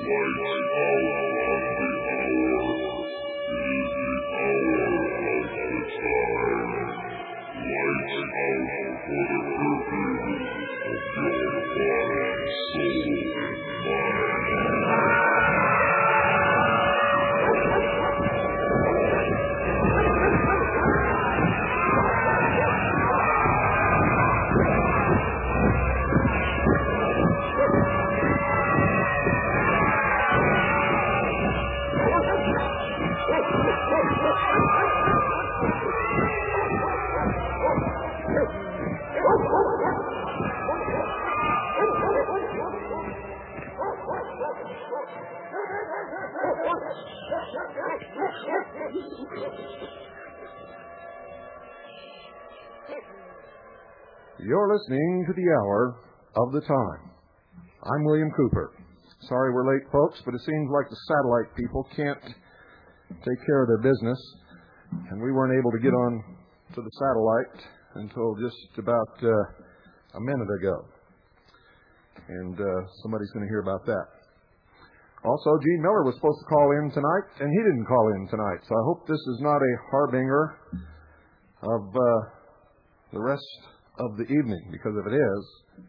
You're listening to the Hour of the Time. I'm William Cooper. Sorry we're late, folks, but it seems like the satellite people can't take care of their business, and we weren't able to get on to the satellite until just about a minute ago. And somebody's going to hear about that. Also, Gene Miller was supposed to call in tonight, and he didn't call in tonight. So I hope this is not a harbinger of the rest of the evening, because if it is,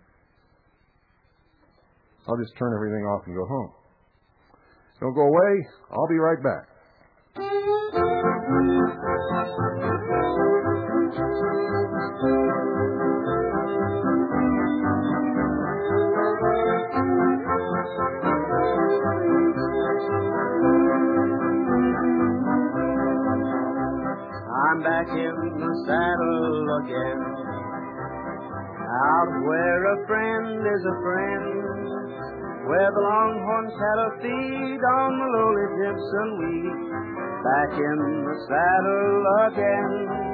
I'll just turn everything off and go home. Don't go away. I'll be right back. I'm back in the saddle again, out where a friend is a friend, where the longhorn cattle feed on the lowly Gibson wheat. Back in the saddle again,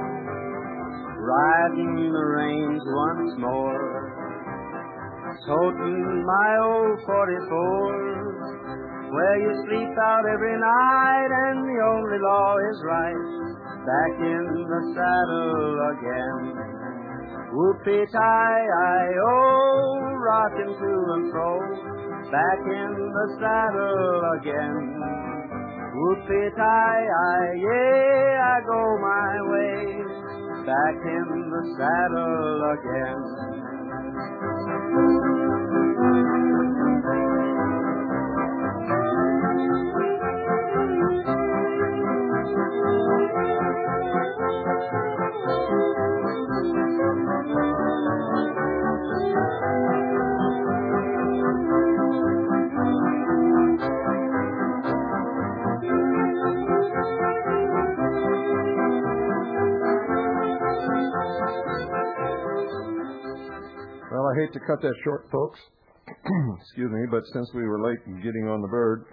riding the range once more, toting my old 44, where you sleep out every night and the only law is right. Back in the saddle again. Whoopee-tie-I-O, rocking to and fro, back in the saddle again. Whoopee-tie-I, yeah, I go my way, back in the saddle again. Well, I hate to cut that short, folks. Excuse me, but since we were late in getting on the bird,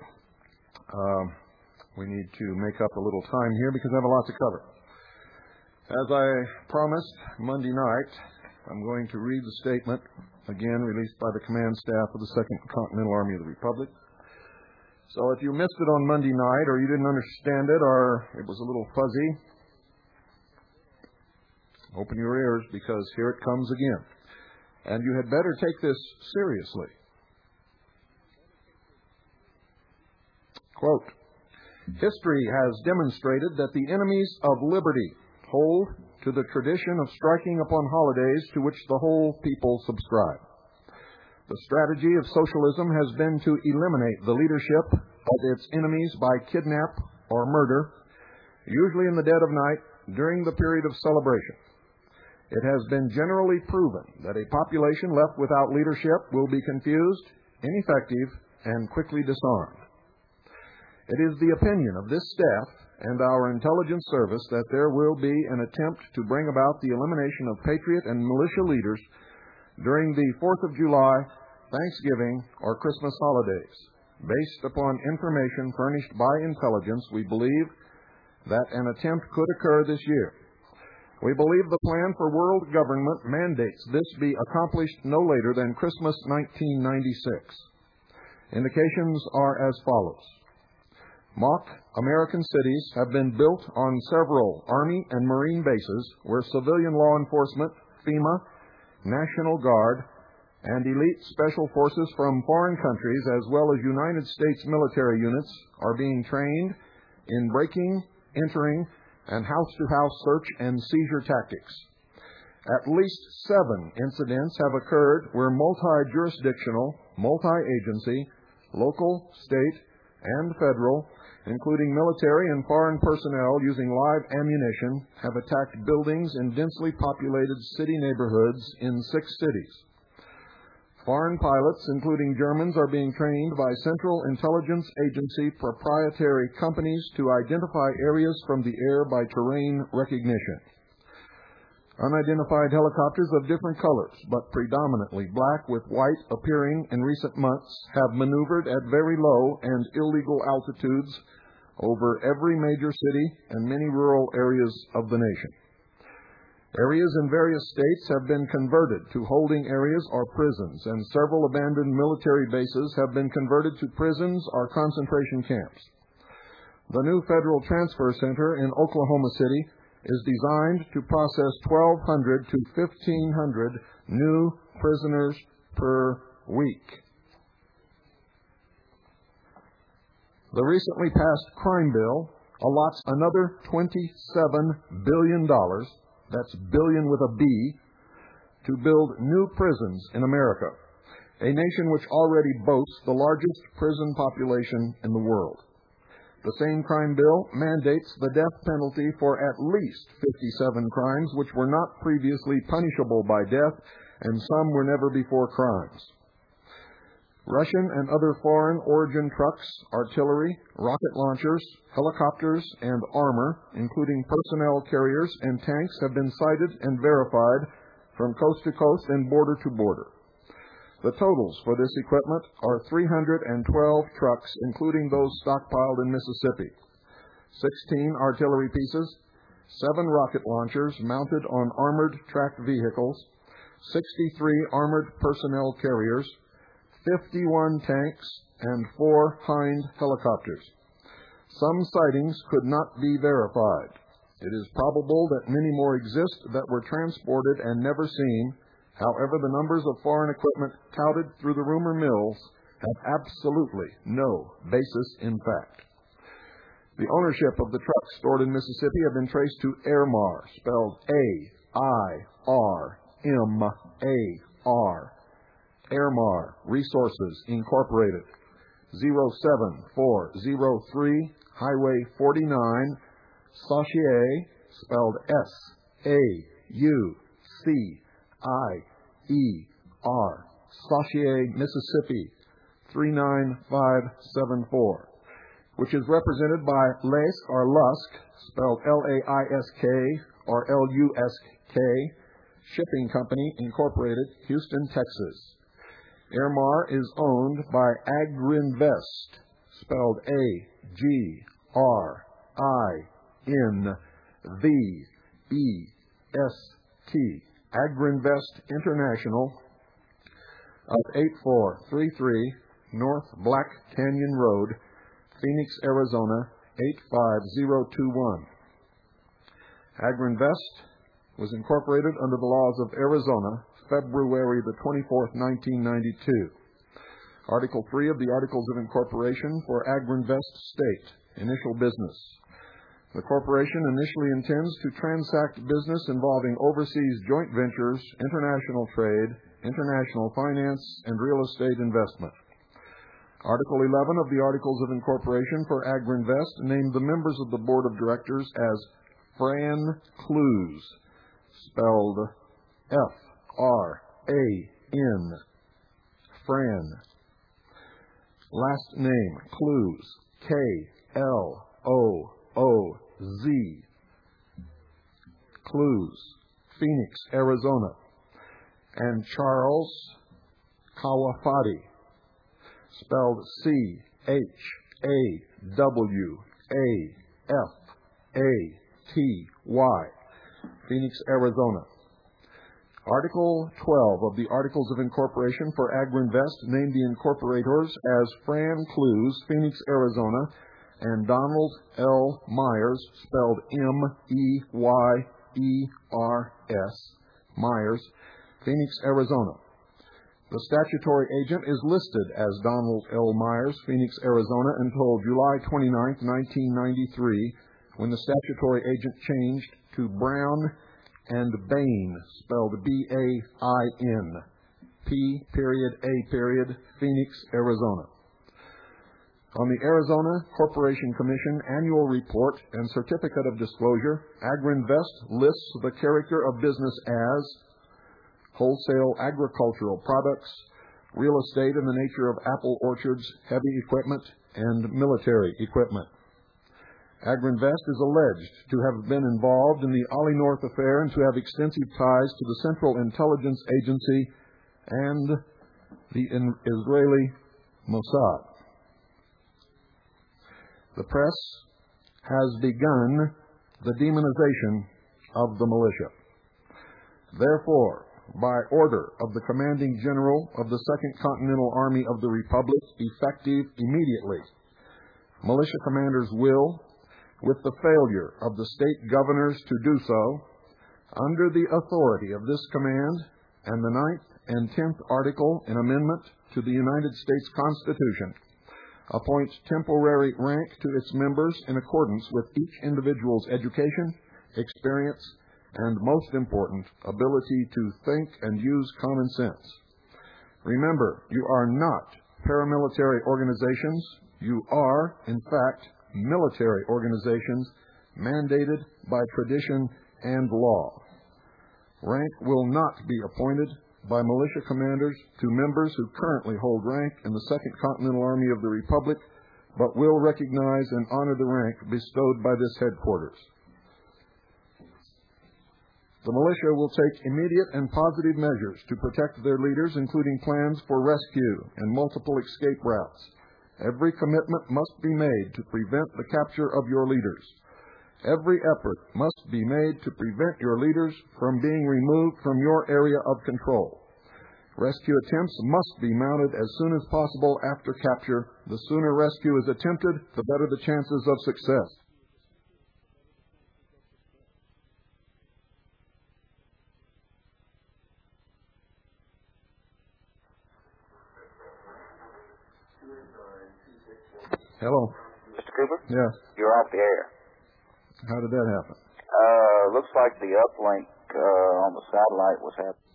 we need to make up a little time here because I have a lot to cover. As I promised Monday night, I'm going to read the statement, again released by the command staff of the 2nd Continental Army of the Republic. So if you missed it on Monday night, or you didn't understand it, or it was a little fuzzy, open your ears, because here it comes again. And you had better take this seriously. Quote, history has demonstrated that the enemies of liberty hold to the tradition of striking upon holidays to which the whole people subscribe. The strategy of socialism has been to eliminate the leadership of its enemies by kidnap or murder, usually in the dead of night during the period of celebration. It has been generally proven that a population left without leadership will be confused, ineffective, and quickly disarmed. It is the opinion of this staff and our intelligence service that there will be an attempt to bring about the elimination of patriot and militia leaders during the 4th of July, Thanksgiving, or Christmas holidays. Based upon information furnished by intelligence, we believe that an attempt could occur this year. We believe the plan for world government mandates this be accomplished no later than Christmas 1996. Indications are as follows. Mock American cities have been built on several Army and Marine bases where civilian law enforcement, FEMA, National Guard, and elite special forces from foreign countries, as well as United States military units, are being trained in breaking, entering, and house-to-house search and seizure tactics. At least 7 incidents have occurred where multi-jurisdictional, multi-agency, local, state, and federal, including military and foreign personnel using live ammunition, have attacked buildings in densely populated city neighborhoods in 6 cities. Foreign pilots, including Germans, are being trained by Central Intelligence Agency proprietary companies to identify areas from the air by terrain recognition. Unidentified helicopters of different colors, but predominantly black with white appearing in recent months, have maneuvered at very low and illegal altitudes over every major city and many rural areas of the nation. Areas in various states have been converted to holding areas or prisons, and several abandoned military bases have been converted to prisons or concentration camps. The new Federal Transfer Center in Oklahoma City is designed to process 1,200 to 1,500 new prisoners per week. The recently passed crime bill allots another $27 billion, that's billion with a B, to build new prisons in America, a nation which already boasts the largest prison population in the world. The same crime bill mandates the death penalty for at least 57 crimes which were not previously punishable by death, and some were never before crimes. Russian and other foreign origin trucks, artillery, rocket launchers, helicopters, and armor, including personnel carriers and tanks, have been sighted and verified from coast to coast and border to border. The totals for this equipment are 312 trucks, including those stockpiled in Mississippi, 16 artillery pieces, 7 rocket launchers mounted on armored tracked vehicles, 63 armored personnel carriers, 51 tanks, and 4 Hind helicopters. Some sightings could not be verified. It is probable that many more exist that were transported and never seen. However, the numbers of foreign equipment touted through the rumor mills have absolutely no basis in fact. The ownership of the trucks stored in Mississippi have been traced to Airmar, spelled A-I-R-M-A-R. Airmar Resources, Incorporated, 07403 Highway 49, Sauchier, spelled S-A-U-C-I-E-R, Sauchier, Mississippi, 39574, which is represented by Laisk or Lusk, spelled L-A-I-S-K or L-U-S-K, Shipping Company, Incorporated, Houston, Texas. Airmar is owned by Agrinvest, spelled A-G-R-I-N-V-E-S-T, Agrinvest International, of 8433 North Black Canyon Road, Phoenix, Arizona, 85021. Agrinvest was incorporated under the laws of Arizona, February the 24th, 1992. Article 3 of the Articles of Incorporation for Agrinvest State, initial business. The corporation initially intends to transact business involving overseas joint ventures, international trade, international finance, and real estate investment. Article 11 of the Articles of Incorporation for Agrinvest named the members of the Board of Directors as Fran Clews, spelled F-R-A-N, Fran. Last name, Clews, K-L-O-O-Z, Clews, Phoenix, Arizona. And Charles Kawafati, spelled C-H-A-W-A-F-A-T-Y, Phoenix, Arizona. Article 12 of the Articles of Incorporation for Agrinvest named the incorporators as Fran Clews, Phoenix, Arizona, and Donald L. Myers, spelled M-E-Y-E-R-S, Myers, Phoenix, Arizona. The statutory agent is listed as Donald L. Myers, Phoenix, Arizona, until July 29, 1993, when the statutory agent changed to Brown and Bain, spelled B-A-I-N, P.A. Phoenix, Arizona. On the Arizona Corporation Commission Annual Report and Certificate of Disclosure, Agrinvest lists the character of business as wholesale agricultural products, real estate in the nature of apple orchards, heavy equipment, and military equipment. Agrinvest is alleged to have been involved in the Ollie North affair and to have extensive ties to the Central Intelligence Agency and the Israeli Mossad. The press has begun the demonization of the militia. Therefore, by order of the commanding general of the Second Continental Army of the Republic, effective immediately, militia commanders will, with the failure of the state governors to do so, under the authority of this command and the 9th and 10th article in amendment to the United States Constitution, appoint temporary rank to its members in accordance with each individual's education, experience, and, most important, ability to think and use common sense. Remember, you are not paramilitary organizations. You are, in fact, military organizations mandated by tradition and law. Rank will not be appointed by militia commanders to members who currently hold rank in the Second Continental Army of the Republic, but will recognize and honor the rank bestowed by this headquarters. The militia will take immediate and positive measures to protect their leaders, including plans for rescue and multiple escape routes. Every commitment must be made to prevent the capture of your leaders. Every effort must be made to prevent your leaders from being removed from your area of control. Rescue attempts must be mounted as soon as possible after capture. The sooner rescue is attempted, the better the chances of success. Hello. Mr. Cooper? Yes. You're off the air. How did that happen? Looks like the uplink on the satellite was happening.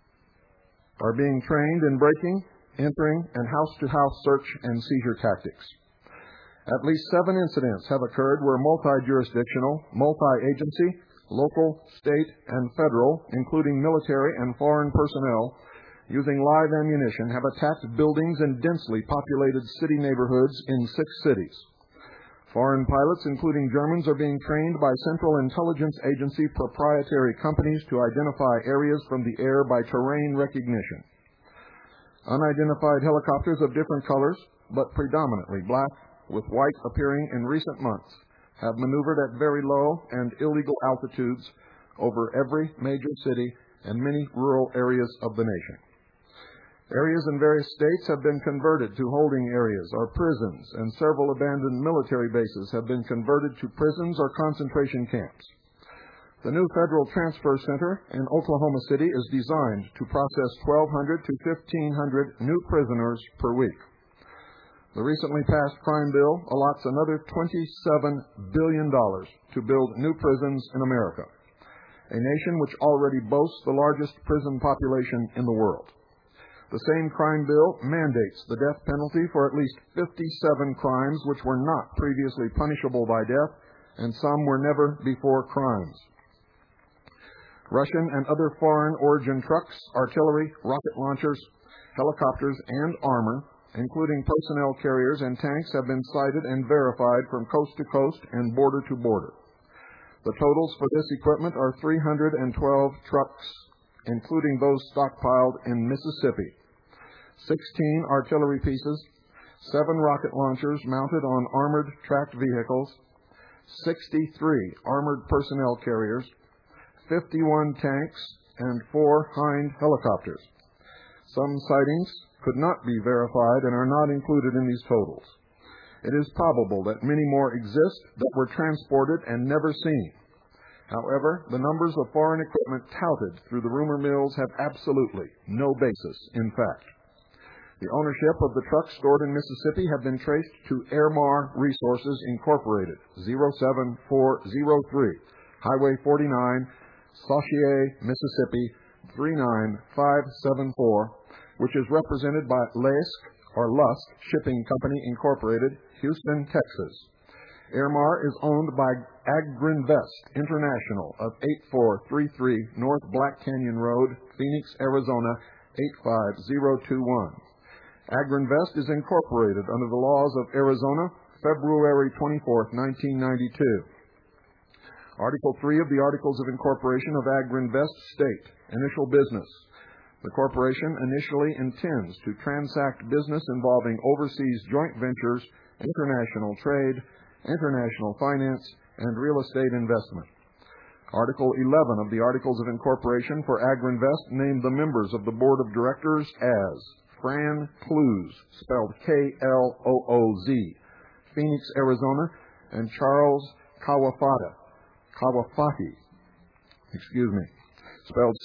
Are being trained in breaking, entering, and house-to-house search and seizure tactics. At least 7 incidents have occurred where multi-jurisdictional, multi-agency, local, state, and federal, including military and foreign personnel, using live ammunition, have attacked buildings in densely populated city neighborhoods in 6 cities. Foreign pilots, including Germans, are being trained by Central Intelligence Agency proprietary companies to identify areas from the air by terrain recognition. Unidentified helicopters of different colors, but predominantly black, with white appearing in recent months, have maneuvered at very low and illegal altitudes over every major city and many rural areas of the nation. Areas in various states have been converted to holding areas or prisons, and several abandoned military bases have been converted to prisons or concentration camps. The new Federal Transfer Center in Oklahoma City is designed to process 1,200 to 1,500 new prisoners per week. The recently passed crime bill allots another $27 billion to build new prisons in America, a nation which already boasts the largest prison population in the world. The same crime bill mandates the death penalty for at least 57 crimes which were not previously punishable by death, and some were never before crimes. Russian and other foreign origin trucks, artillery, rocket launchers, helicopters, and armor, including personnel carriers and tanks, have been sighted and verified from coast to coast and border to border. The totals for this equipment are 312 trucks, including those stockpiled in Mississippi, 16 artillery pieces, 7 rocket launchers mounted on armored tracked vehicles, 63 armored personnel carriers, 51 tanks, and 4 Hind helicopters. Some sightings could not be verified and are not included in these totals. It is probable that many more exist that were transported and never seen. However, the numbers of foreign equipment touted through the rumor mills have absolutely no basis in fact. The ownership of the trucks stored in Mississippi have been traced to Airmar Resources Incorporated, 07403, Highway 49, Sauchier, Mississippi, 39574, which is represented by Lusk Shipping Company Incorporated, Houston, Texas. Airmar is owned by Agrinvest International of 8433 North Black Canyon Road, Phoenix, Arizona, 85021. Agrinvest is incorporated under the laws of Arizona, February 24, 1992. Article 3 of the Articles of Incorporation of Agrinvest state, initial business. The corporation initially intends to transact business involving overseas joint ventures, international trade, international finance, and real estate investment. Article 11 of the Articles of Incorporation for Agrinvest named the members of the Board of Directors as Fran Clooz, spelled Klooz, Phoenix, Arizona, and Charles Kawafati, spelled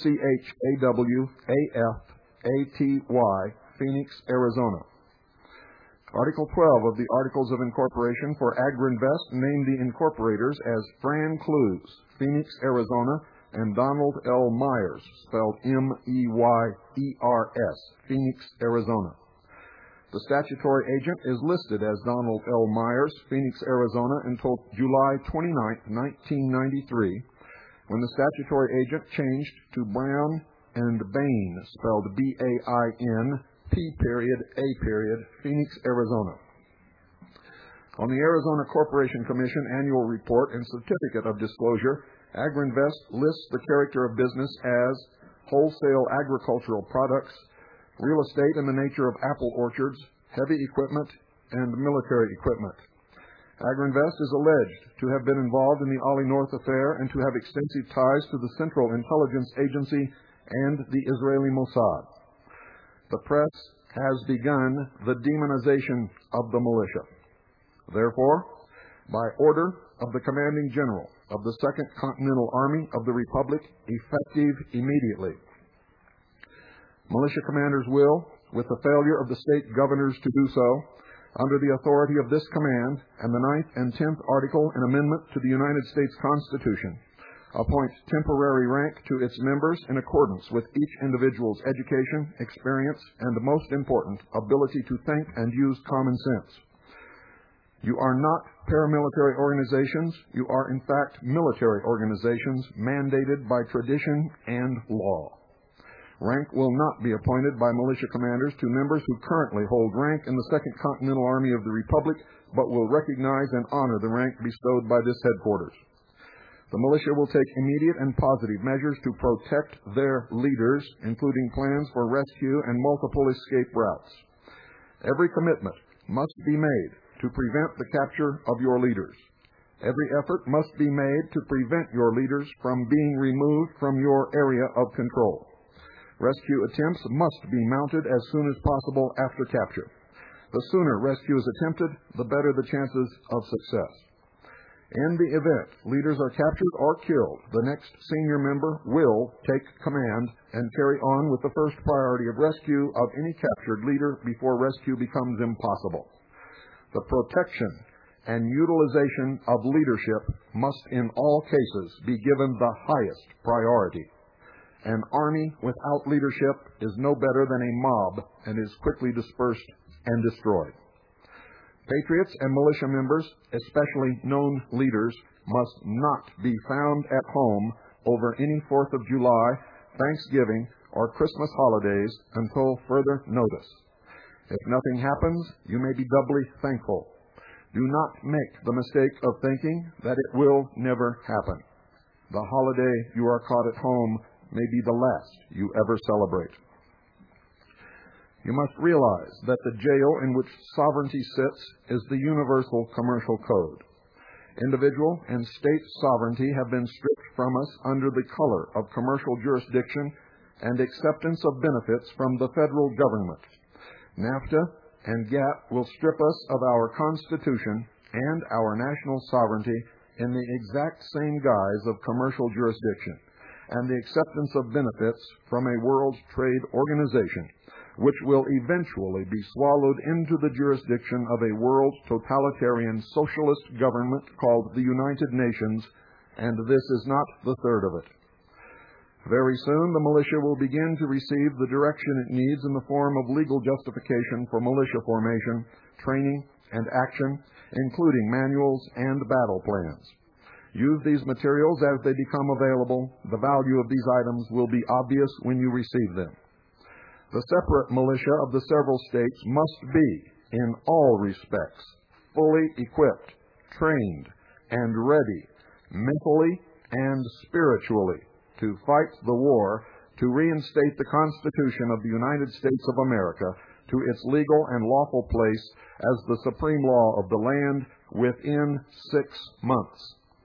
Chawafaty, Phoenix, Arizona. Article 12 of the Articles of Incorporation for Agrinvest named the incorporators as Fran Clooz, Phoenix, Arizona, and Donald L. Myers, spelled Meyers, Phoenix, Arizona. The statutory agent is listed as Donald L. Myers, Phoenix, Arizona, until July 29, 1993, when the statutory agent changed to Brown and Bain, spelled B-A-I-N, P.A. Phoenix, Arizona. On the Arizona Corporation Commission Annual Report and Certificate of Disclosure, Agrinvest lists the character of business as wholesale agricultural products, real estate in the nature of apple orchards, heavy equipment, and military equipment. Agrinvest is alleged to have been involved in the Ollie North affair and to have extensive ties to the Central Intelligence Agency and the Israeli Mossad. The press has begun the demonization of the militia. Therefore, by order of the Commanding General of the Second Continental Army of the Republic, effective immediately, militia commanders will, with the failure of the state governors to do so, under the authority of this command and the 9th and 10th Article and Amendment to the United States Constitution, appoint temporary rank to its members in accordance with each individual's education, experience, and, most important, ability to think and use common sense. You are not paramilitary organizations. You are, in fact, military organizations mandated by tradition and law. Rank will not be appointed by militia commanders to members who currently hold rank in the Second Continental Army of the Republic, but will recognize and honor the rank bestowed by this headquarters. The militia will take immediate and positive measures to protect their leaders, including plans for rescue and multiple escape routes. Every commitment must be made to prevent the capture of your leaders. Every effort must be made to prevent your leaders from being removed from your area of control. Rescue attempts must be mounted as soon as possible after capture. The sooner rescue is attempted, the better the chances of success. In the event leaders are captured or killed, the next senior member will take command and carry on with the first priority of rescue of any captured leader before rescue becomes impossible. The protection and utilization of leadership must in all cases be given the highest priority. An army without leadership is no better than a mob and is quickly dispersed and destroyed. Patriots and militia members, especially known leaders, must not be found at home over any 4th of July, Thanksgiving, or Christmas holidays until further notice. If nothing happens, you may be doubly thankful. Do not make the mistake of thinking that it will never happen. The holiday you are caught at home may be the last you ever celebrate. You must realize that the jail in which sovereignty sits is the universal commercial code. Individual and state sovereignty have been stripped from us under the color of commercial jurisdiction and acceptance of benefits from the federal government. NAFTA and GATT will strip us of our Constitution and our national sovereignty in the exact same guise of commercial jurisdiction and the acceptance of benefits from a World Trade Organization, which will eventually be swallowed into the jurisdiction of a world totalitarian socialist government called the United Nations, and this is not the third of it. Very soon, the militia will begin to receive the direction it needs in the form of legal justification for militia formation, training, and action, including manuals and battle plans. Use these materials as they become available. The value of these items will be obvious when you receive them. The separate militia of the several states must be, in all respects, fully equipped, trained, and ready, mentally and spiritually, to fight the war to reinstate the Constitution of the United States of America to its legal and lawful place as the supreme law of the land within 6 months.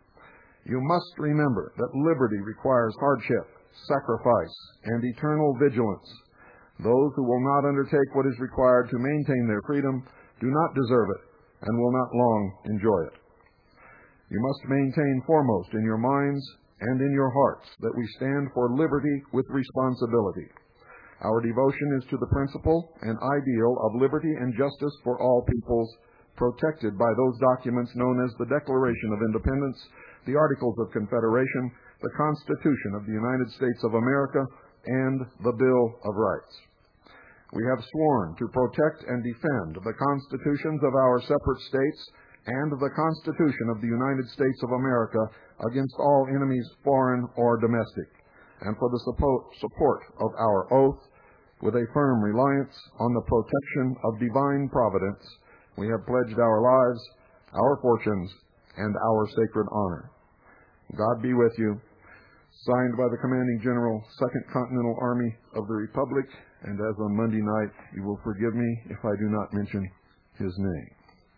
You must remember that liberty requires hardship, sacrifice, and eternal vigilance. Those who will not undertake what is required to maintain their freedom do not deserve it and will not long enjoy it. You must maintain foremost in your minds and in your hearts that we stand for liberty with responsibility. Our devotion is to the principle and ideal of liberty and justice for all peoples, protected by those documents known as the Declaration of Independence, the Articles of Confederation, the Constitution of the United States of America, and the Bill of Rights. We have sworn to protect and defend the constitutions of our separate states and the Constitution of the United States of America against all enemies, foreign or domestic, and for the support of our oath, with a firm reliance on the protection of divine providence, we have pledged our lives, our fortunes, and our sacred honor. God be with you. Signed by the Commanding General, 2nd Continental Army of the Republic, and as on Monday night, you will forgive me if I do not mention his name.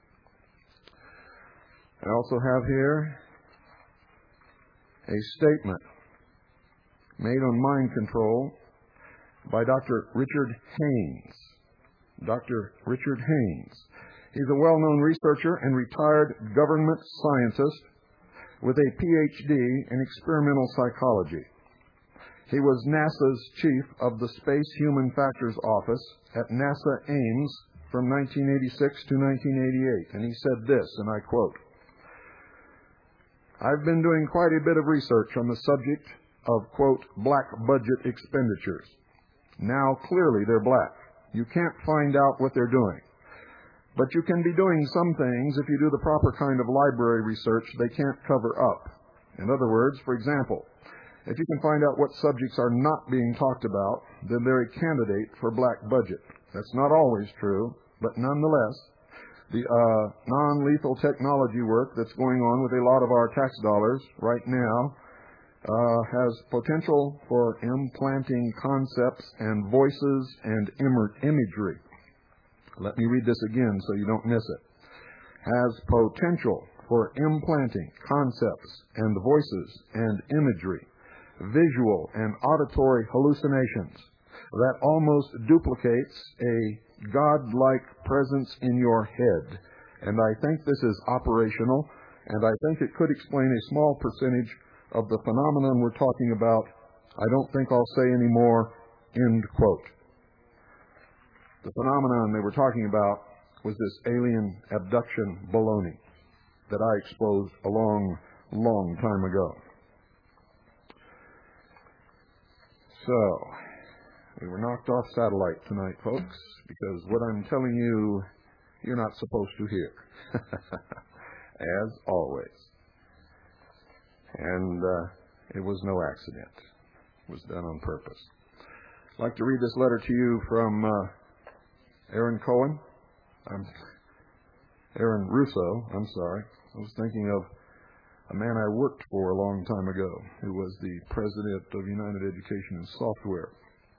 I also have here a statement made on mind control by Dr. Richard Haynes. Dr. Richard Haynes. He's a well-known researcher and retired government scientist with a Ph.D. in experimental psychology. He was NASA's chief of the Space Human Factors Office at NASA Ames from 1986 to 1988, and he said this, and I quote, "I've been doing quite a bit of research on the subject of, quote, black budget expenditures. Now, clearly they're black. You can't find out what they're doing. But you can be doing some things if you do the proper kind of library research they can't cover up. In other words, for example, if you can find out what subjects are not being talked about, then they're a candidate for black budget. That's not always true, but nonetheless, the non-lethal technology work that's going on with a lot of our tax dollars right now has potential for implanting concepts and voices and imagery. Let me read this again so you don't miss it. Has potential for implanting concepts and voices and imagery, visual and auditory hallucinations that almost duplicates a God-like presence in your head. And I think this is operational, and I think it could explain a small percentage of the phenomenon we're talking about. I don't think I'll say any more," end quote. The phenomenon they were talking about was this alien abduction baloney that I exposed a long time ago. So, we were knocked off satellite tonight, folks, because what I'm telling you, you're not supposed to hear. As always. And it was no accident. It was done on purpose. I'd like to read this letter to you from Aaron Russo. I was thinking of a man I worked for a long time ago who was the president of United Education and Software,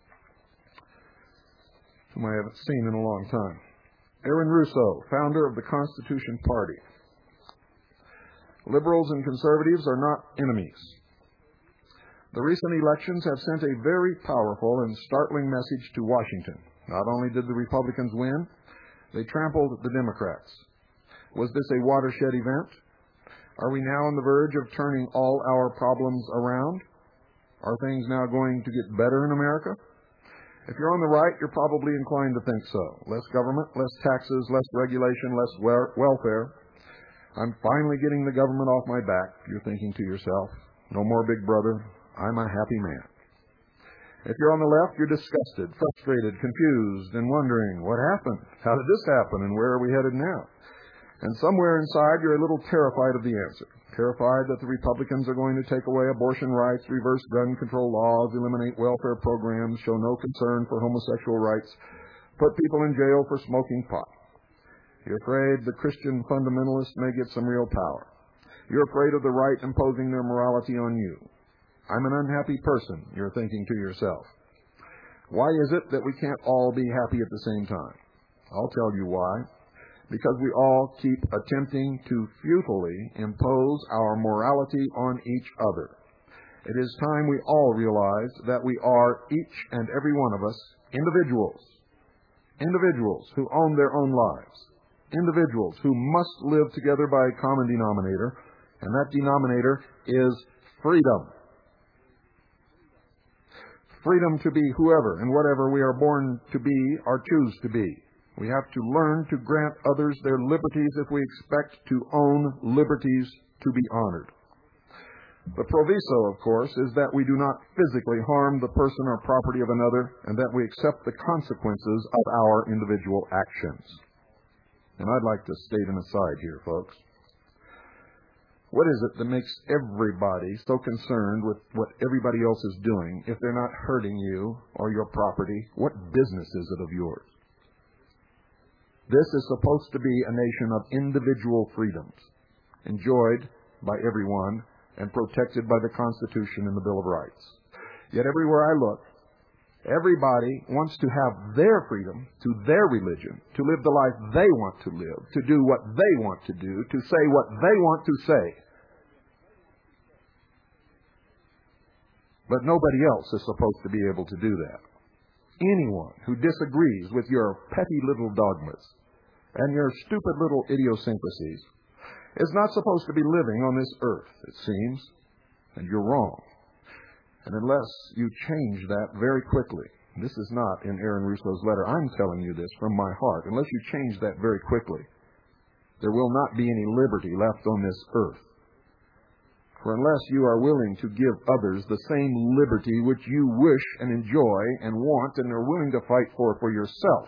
whom I haven't seen in a long time. Aaron Russo, founder of the Constitution Party. Liberals and conservatives are not enemies. The recent elections have sent a very powerful and startling message to Washington. Not only did the Republicans win, they trampled the Democrats. Was this a watershed event? Are we now on the verge of turning all our problems around? Are things now going to get better in America? If you're on the right, you're probably inclined to think so. Less government, less taxes, less regulation, less welfare. I'm finally getting the government off my back, you're thinking to yourself. No more Big Brother. I'm a happy man. If you're on the left, you're disgusted, frustrated, confused, and wondering, what happened? How did this happen, and where are we headed now? And somewhere inside, you're a little terrified of the answer. Terrified that the Republicans are going to take away abortion rights, reverse gun control laws, eliminate welfare programs, show no concern for homosexual rights, put people in jail for smoking pot. You're afraid the Christian fundamentalists may get some real power. You're afraid of the right imposing their morality on you. I'm an unhappy person, you're thinking to yourself. Why is it that we can't all be happy at the same time? I'll tell you why. Because we all keep attempting to futilely impose our morality on each other. It is time we all realize that we are, each and every one of us, individuals who own their own lives, individuals who must live together by a common denominator, and that denominator is freedom. Freedom to be whoever and whatever we are born to be or choose to be. We have to learn to grant others their liberties if we expect to own liberties to be honored. The proviso, of course, is that we do not physically harm the person or property of another, and that we accept the consequences of our individual actions. And I'd like to state an aside here, folks. What is it that makes everybody so concerned with what everybody else is doing if they're not hurting you or your property? What business is it of yours? This is supposed to be a nation of individual freedoms, enjoyed by everyone and protected by the Constitution and the Bill of Rights. Yet everywhere I look, everybody wants to have their freedom to their religion, to live the life they want to live, to do what they want to do, to say what they want to say. But nobody else is supposed to be able to do that. Anyone who disagrees with your petty little dogmas and your stupid little idiosyncrasies is not supposed to be living on this earth, it seems, and you're wrong. And unless you change that very quickly, this is not in Aaron Russo's letter, I'm telling you this from my heart, unless you change that very quickly, there will not be any liberty left on this earth. For unless you are willing to give others the same liberty which you wish and enjoy and want and are willing to fight for yourself,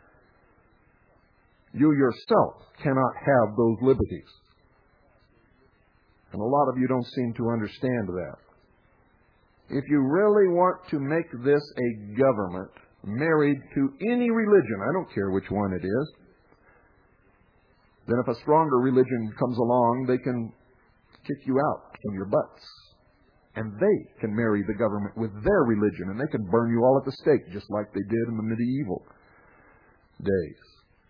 you yourself cannot have those liberties. And a lot of you don't seem to understand that. If you really want to make this a government married to any religion, I don't care which one it is, then if a stronger religion comes along, they can kick you out from your butts. And they can marry the government with their religion, and they can burn you all at the stake, just like they did in the medieval days.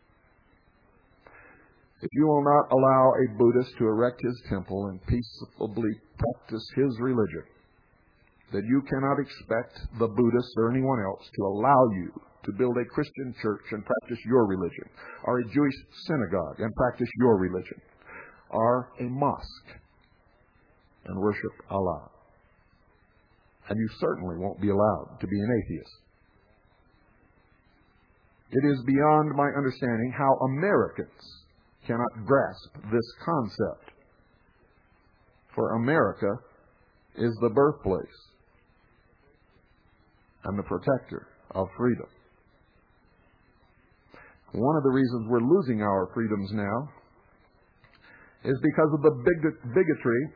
If you will not allow a Buddhist to erect his temple and peaceably practice his religion, then you cannot expect the Buddhists or anyone else to allow you to build a Christian church and practice your religion, or a Jewish synagogue and practice your religion, or a mosque and worship Allah. And you certainly won't be allowed to be an atheist. It is beyond my understanding how Americans cannot grasp this concept. For America is the birthplace and the protector of freedom. One of the reasons we're losing our freedoms now is because of the bigotry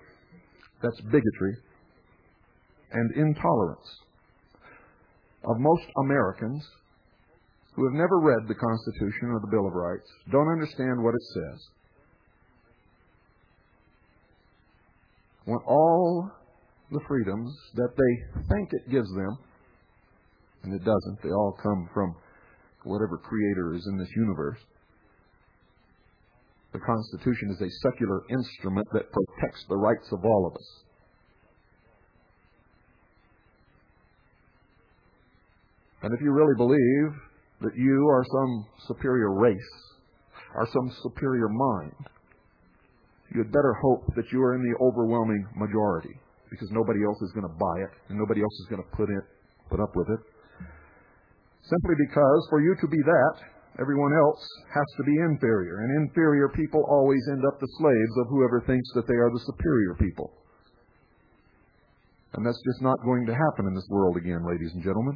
and intolerance of most Americans who have never read the Constitution or the Bill of Rights, don't understand what it says, want all the freedoms that they think it gives them, and it doesn't. They all come from whatever creator is in this universe. The Constitution is a secular instrument that protects the rights of all of us. And if you really believe that you are some superior race or some superior mind, you had better hope that you are in the overwhelming majority, because nobody else is going to buy it, and nobody else is going to put up with it. Simply because for you to be that, everyone else has to be inferior, and inferior people always end up the slaves of whoever thinks that they are the superior people. And that's just not going to happen in this world again, ladies and gentlemen.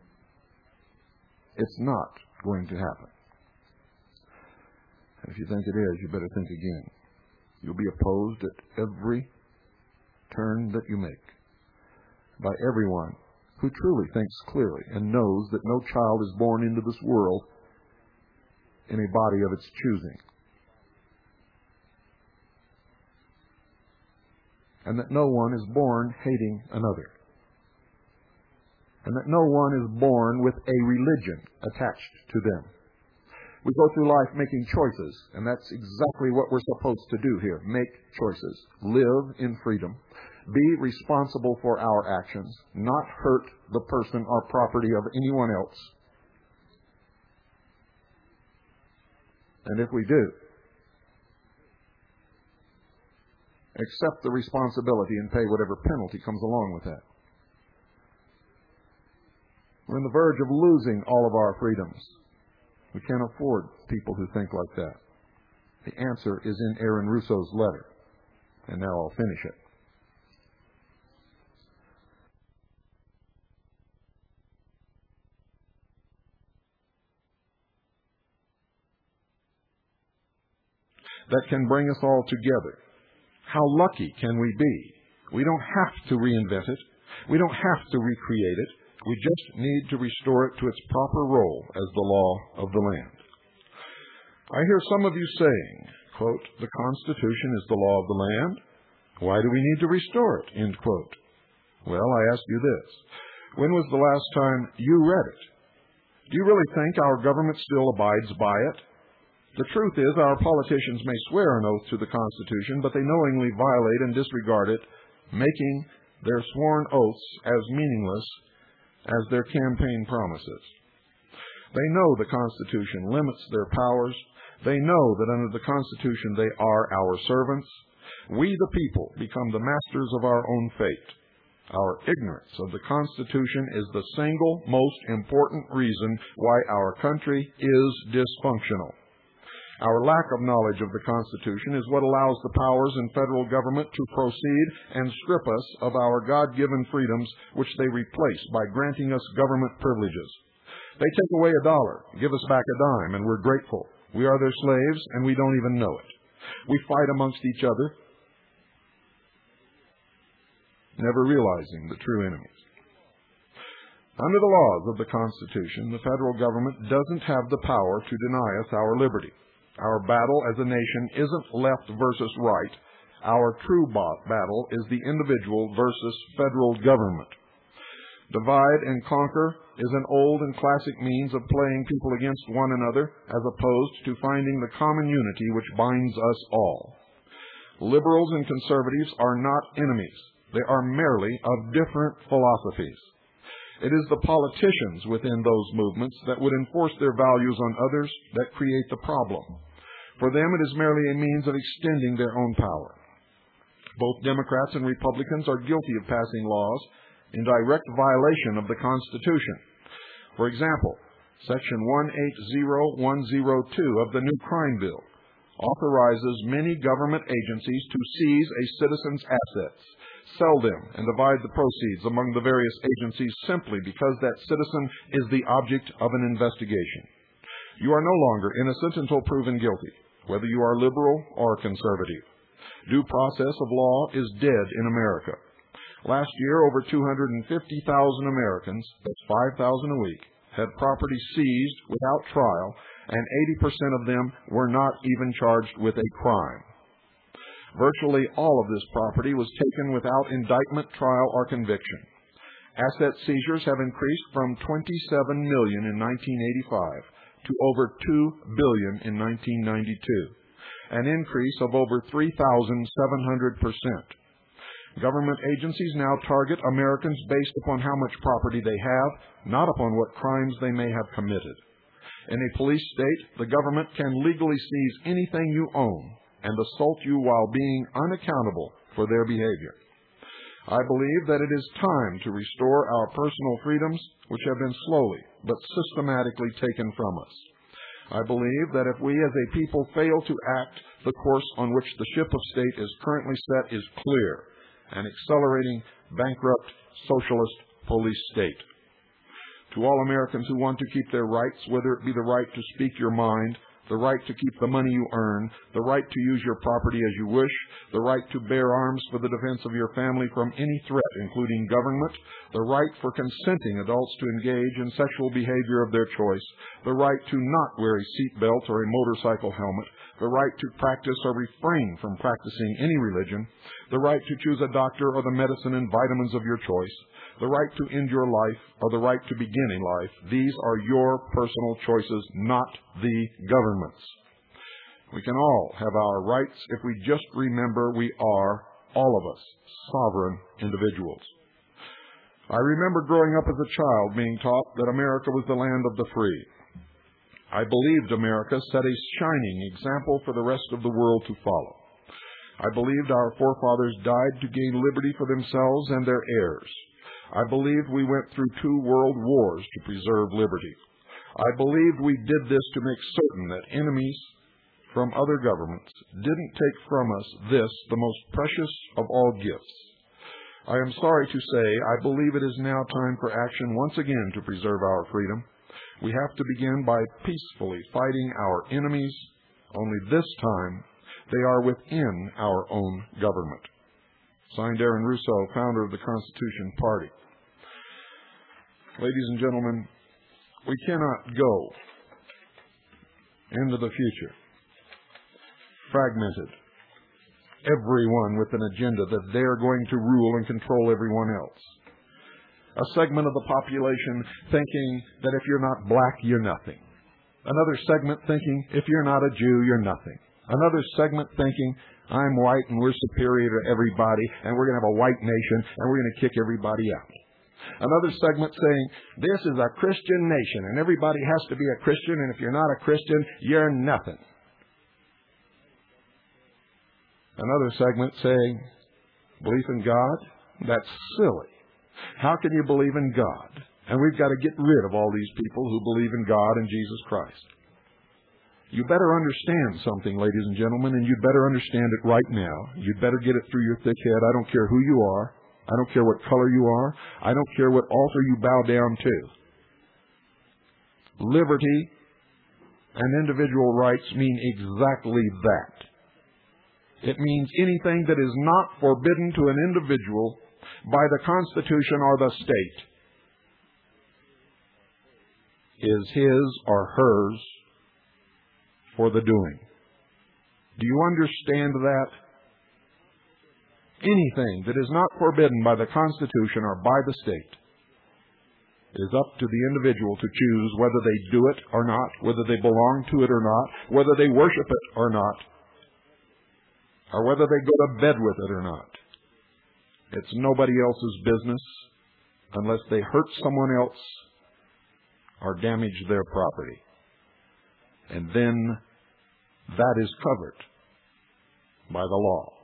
It's not going to happen. And if you think it is, you better think again. You'll be opposed at every turn that you make by everyone who truly thinks clearly and knows that no child is born into this world in a body of its choosing, and that no one is born hating another, and that no one is born with a religion attached to them. We go through life making choices, and that's exactly what we're supposed to do here. Make choices. Live in freedom. Be responsible for our actions, not hurt the person or property of anyone else. And if we do, accept the responsibility and pay whatever penalty comes along with that. We're on the verge of losing all of our freedoms. We can't afford people who think like that. The answer is in Aaron Russo's letter. And now I'll finish it. That can bring us all together. How lucky can we be? We don't have to reinvent it. We don't have to recreate it. We just need to restore it to its proper role as the law of the land. I hear some of you saying, quote, the Constitution is the law of the land. Why do we need to restore it? End quote. Well, I ask you this. When was the last time you read it? Do you really think our government still abides by it? The truth is, our politicians may swear an oath to the Constitution, but they knowingly violate and disregard it, making their sworn oaths as meaningless as their campaign promises. They know the Constitution limits their powers. They know that under the Constitution they are our servants. We, the people, become the masters of our own fate. Our ignorance of the Constitution is the single most important reason why our country is dysfunctional. Our lack of knowledge of the Constitution is what allows the powers in federal government to proceed and strip us of our God-given freedoms, which they replace by granting us government privileges. They take away $1, give us back a dime, and we're grateful. We are their slaves, and we don't even know it. We fight amongst each other, never realizing the true enemies. Under the laws of the Constitution, the federal government doesn't have the power to deny us our liberty. Our battle as a nation isn't left versus right. Our true battle is the individual versus federal government. Divide and conquer is an old and classic means of playing people against one another, as opposed to finding the common unity which binds us all. Liberals and conservatives are not enemies. They are merely of different philosophies. It is the politicians within those movements that would enforce their values on others that create the problem. For them, it is merely a means of extending their own power. Both Democrats and Republicans are guilty of passing laws in direct violation of the Constitution. For example, Section 180102 of the new crime bill authorizes many government agencies to seize a citizen's assets, sell them, and divide the proceeds among the various agencies simply because that citizen is the object of an investigation. You are no longer innocent until proven guilty, whether you are liberal or conservative. Due process of law is dead in America. Last year, over 250,000 Americans, that's 5,000 a week, had property seized without trial, and 80% of them were not even charged with a crime. Virtually all of this property was taken without indictment, trial, or conviction. Asset seizures have increased from 27 million in 1985 to over 2 billion in 1992, an increase of over 3,700%. Government agencies now target Americans based upon how much property they have, not upon what crimes they may have committed. In a police state, the government can legally seize anything you own, and assault you while being unaccountable for their behavior. I believe that it is time to restore our personal freedoms, which have been slowly but systematically taken from us. I believe that if we as a people fail to act, the course on which the ship of state is currently set is clear, an accelerating, bankrupt, socialist police state. To all Americans who want to keep their rights, whether it be the right to speak your mind, the right to keep the money you earn, the right to use your property as you wish, the right to bear arms for the defense of your family from any threat, including government, the right for consenting adults to engage in sexual behavior of their choice, the right to not wear a seatbelt or a motorcycle helmet, the right to practice or refrain from practicing any religion, the right to choose a doctor or the medicine and vitamins of your choice, the right to end your life or the right to begin a life. These are your personal choices, not the government's. We can all have our rights if we just remember we are, all of us, sovereign individuals. I remember growing up as a child being taught that America was the land of the free. I believed America set a shining example for the rest of the world to follow. I believed our forefathers died to gain liberty for themselves and their heirs. I believed we went through 2 world wars to preserve liberty. I believed we did this to make certain that enemies from other governments didn't take from us this, the most precious of all gifts. I am sorry to say I believe it is now time for action once again to preserve our freedom. We have to begin by peacefully fighting our enemies. Only this time they are within our own government. Signed, Aaron Russo, founder of the Constitution Party. Ladies and gentlemen, we cannot go into the future fragmented, everyone with an agenda that they're going to rule and control everyone else. A segment of the population thinking that if you're not black, you're nothing. Another segment thinking if you're not a Jew, you're nothing. Another segment thinking I'm white and we're superior to everybody and we're going to have a white nation and we're going to kick everybody out. Another segment saying this is a Christian nation and everybody has to be a Christian, and if you're not a Christian, you're nothing. Another segment saying belief in God? That's silly. How can you believe in God? And we've got to get rid of all these people who believe in God and Jesus Christ. You better understand something, ladies and gentlemen, and you'd better understand it right now. You'd better get it through your thick head. I don't care who you are. I don't care what color you are. I don't care what altar you bow down to. Liberty and individual rights mean exactly that. It means anything that is not forbidden to an individual by the Constitution or the state is his or hers for the doing. Do you understand that? Anything that is not forbidden by the Constitution or by the state is up to the individual to choose whether they do it or not, whether they belong to it or not, whether they worship it or not, or whether they go to bed with it or not. It's nobody else's business unless they hurt someone else or damage their property. And then that is covered by the law.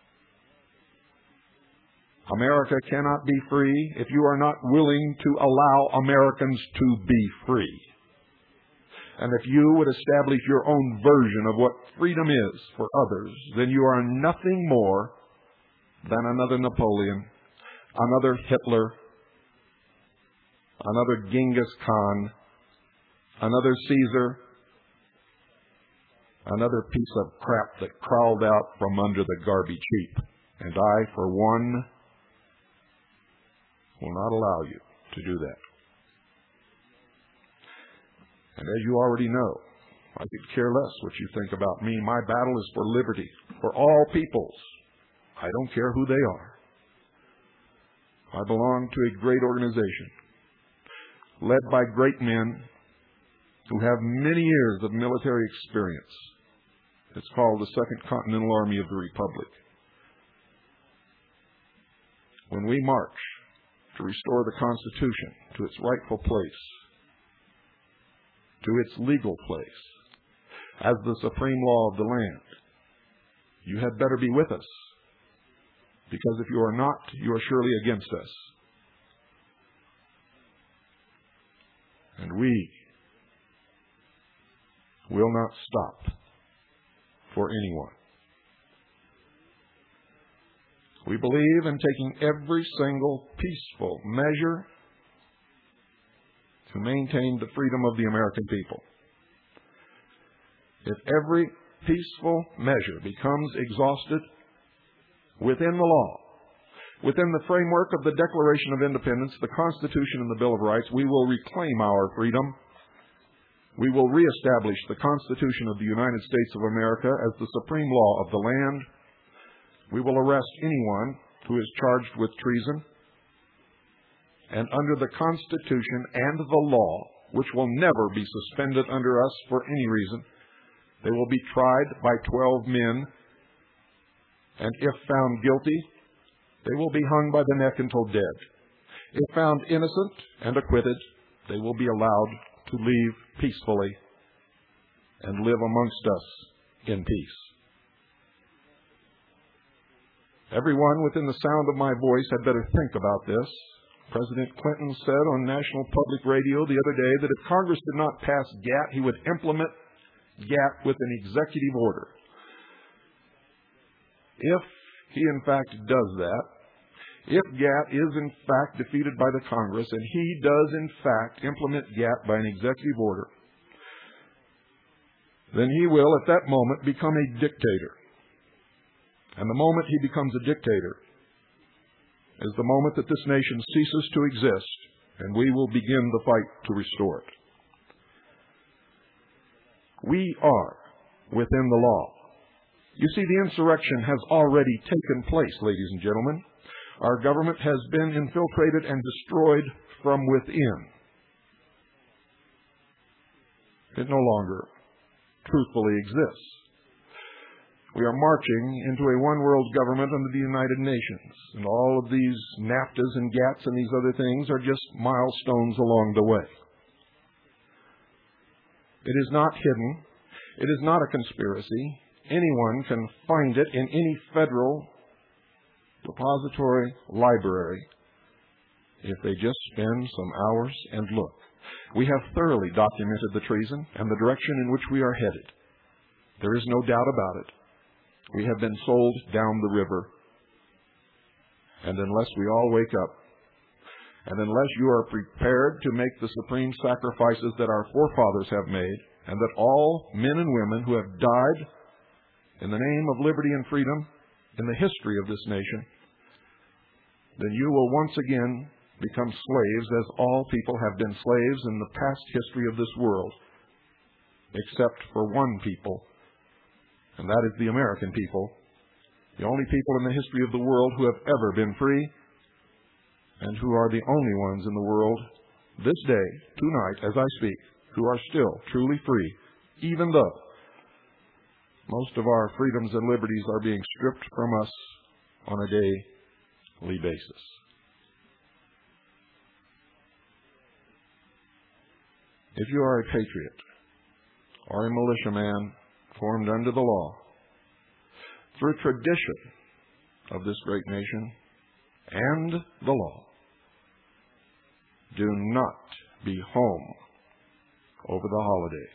America cannot be free if you are not willing to allow Americans to be free. And if you would establish your own version of what freedom is for others, then you are nothing more than another Napoleon, another Hitler, another Genghis Khan, another Caesar, another piece of crap that crawled out from under the garbage heap. And I, for one, will not allow you to do that. And as you already know, I could care less what you think about me. My battle is for liberty, for all peoples. I don't care who they are. I belong to a great organization, led by great men who have many years of military experience. It's called the Second Continental Army of the Republic. When we march to restore the Constitution to its rightful place, to its legal place, as the supreme law of the land, you had better be with us, because if you are not, you are surely against us. And we will not stop for anyone. We believe in taking every single peaceful measure to maintain the freedom of the American people. If every peaceful measure becomes exhausted within the law, within the framework of the Declaration of Independence, the Constitution, and the Bill of Rights, we will reclaim our freedom. We will reestablish the Constitution of the United States of America as the supreme law of the land. We will arrest anyone who is charged with treason. And under the Constitution and the law, which will never be suspended under us for any reason, they will be tried by 12 men, and if found guilty, they will be hung by the neck until dead. If found innocent and acquitted, they will be allowed to leave peacefully and live amongst us in peace. Everyone within the sound of my voice had better think about this. President Clinton said on National Public Radio the other day that if Congress did not pass GATT, he would implement GATT with an executive order. If he in fact does that, if GATT is in fact defeated by the Congress and he does in fact implement GATT by an executive order, then he will at that moment become a dictator. And the moment he becomes a dictator is the moment that this nation ceases to exist, and we will begin the fight to restore it. We are within the law. You see, the insurrection has already taken place, ladies and gentlemen. Our government has been infiltrated and destroyed from within. It no longer truthfully exists. We are marching into a one-world government under the United Nations, and all of these NAFTAs and GATTs and these other things are just milestones along the way. It is not hidden. It is not a conspiracy. Anyone can find it in any federal depository library if they just spend some hours and look. We have thoroughly documented the treason and the direction in which we are headed. There is no doubt about it. We have been sold down the river. And unless we all wake up, and unless you are prepared to make the supreme sacrifices that our forefathers have made, and that all men and women who have died in the name of liberty and freedom in the history of this nation, then you will once again become slaves, as all people have been slaves in the past history of this world, except for one people, and that is the American people, the only people in the history of the world who have ever been free, and who are the only ones in the world this day, tonight, as I speak, who are still truly free, even though most of our freedoms and liberties are being stripped from us on a daily basis. If you are a patriot or a militiaman formed under the law, through tradition of this great nation and the law, do not be home over the holidays.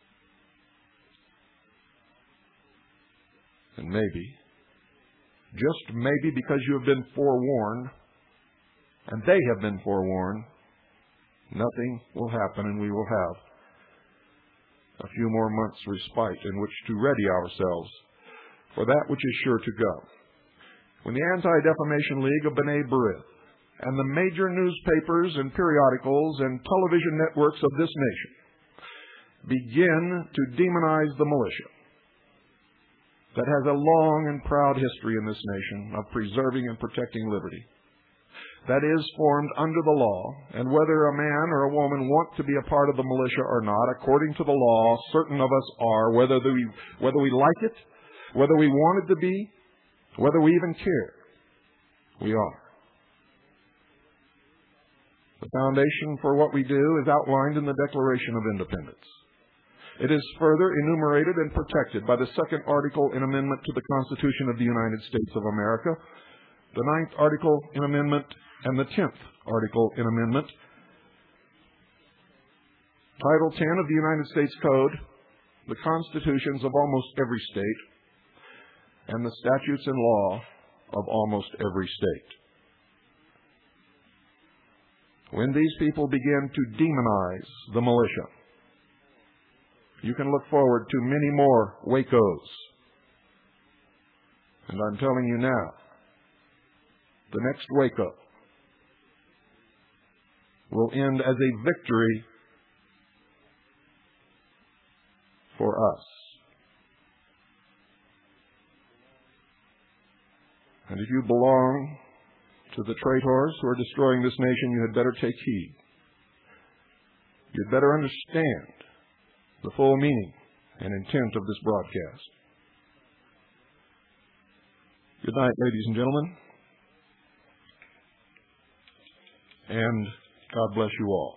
And maybe, just maybe because you have been forewarned, and they have been forewarned, nothing will happen and we will have a few more months' respite in which to ready ourselves for that which is sure to go. When the Anti-Defamation League of B'nai B'rith and the major newspapers and periodicals and television networks of this nation begin to demonize the militia that has a long and proud history in this nation of preserving and protecting liberty, that is formed under the law, and whether a man or a woman want to be a part of the militia or not, according to the law, certain of us are, whether we like it, whether we want it to be, whether we even care, we are. The foundation for what we do is outlined in the Declaration of Independence. It is further enumerated and protected by the second article in amendment to the Constitution of the United States of America, the 9th article in amendment, and the 10th article in amendment. Title 10 of the United States Code, the constitutions of almost every state, and the statutes and law of almost every state. When these people begin to demonize the militia, you can look forward to many more Wacos. And I'm telling you now, the next Waco will end as a victory for us. And if you belong to the traitors who are destroying this nation, you had better take heed. You'd better understand the full meaning and intent of this broadcast. Good night, ladies and gentlemen, and God bless you all.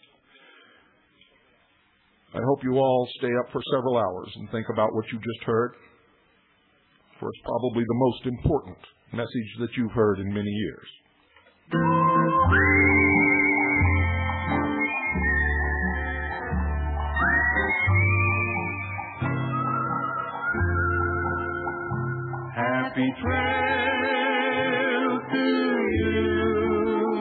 I hope you all stay up for several hours and think about what you just heard, for it's probably the most important message that you've heard in many years. Happy trail to you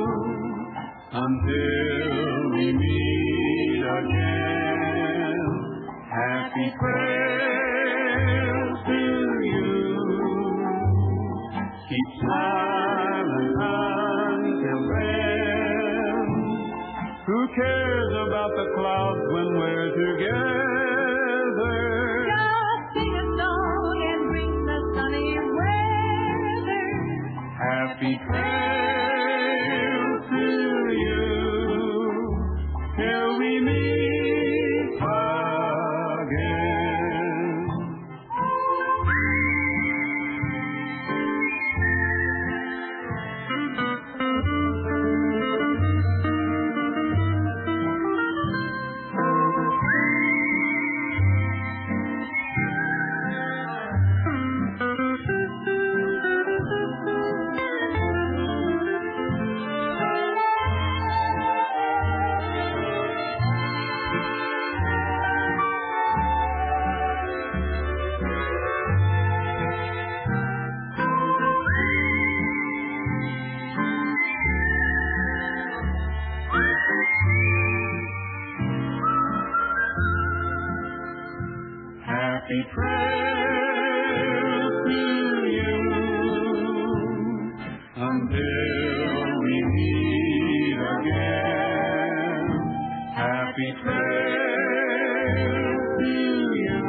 until we meet again. Happy trail to you. Keep smiling until then. Who cares about the clouds when we're together? Just sing a song and bring the sunny weather. Happy trail to you till we meet again. Happy trail to you until we meet again. Happy trail to you.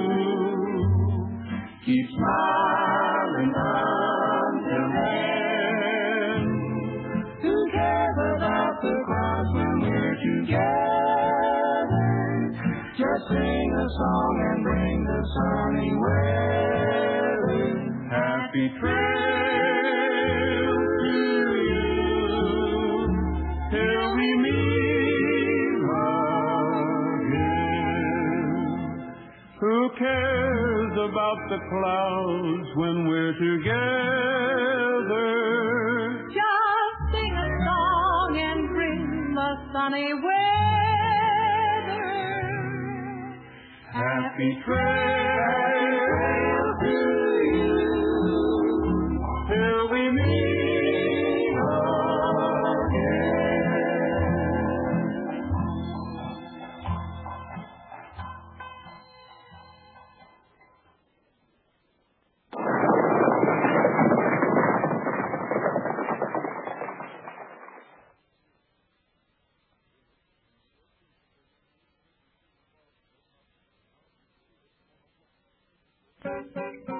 Keep smiling until then. Who cares about the clouds when we're together? Just sing a song and bring the sunny weather. Happy trail to you till we meet again. Who cares about the clouds when we're together? Just sing a song and bring the sunny weather. Happy trail to you till we meet again.